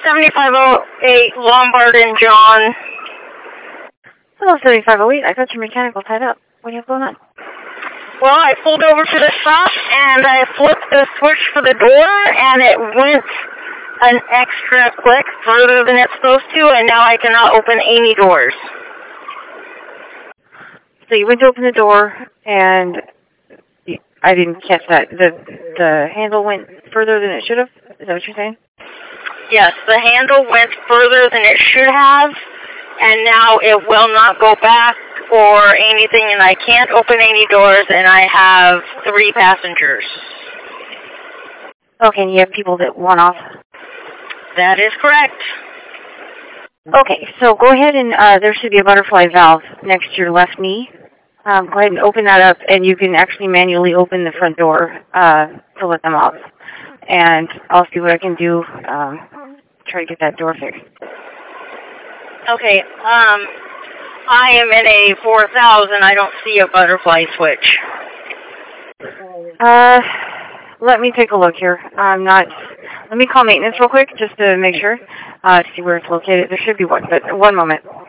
7508 Lombard and John. Hello, 7508. I got your mechanical tied up. What do you have going on? Well, I pulled over to the stop, and I flipped the switch for the door, and it went an extra click further than it's supposed to, and now I cannot open any doors. So you went to open the door, and I didn't catch that. The handle went further than it should have? Is that what you're saying? Yes, the handle went further than it should have, and now it will not go back or anything, and I can't open any doors, and I have 3 passengers. Okay, and you have people that want off? That is correct. Okay, so go ahead and there should be a butterfly valve next to your left knee. Go ahead and open that up, and you can actually manually open the front door to let them off. And I'll see what I can do, try to get that door fixed. Okay, I am in a 4000. I don't see a butterfly switch. Let me take a look here. Let me call maintenance real quick just to make sure, to see where it's located. There should be one, but one moment.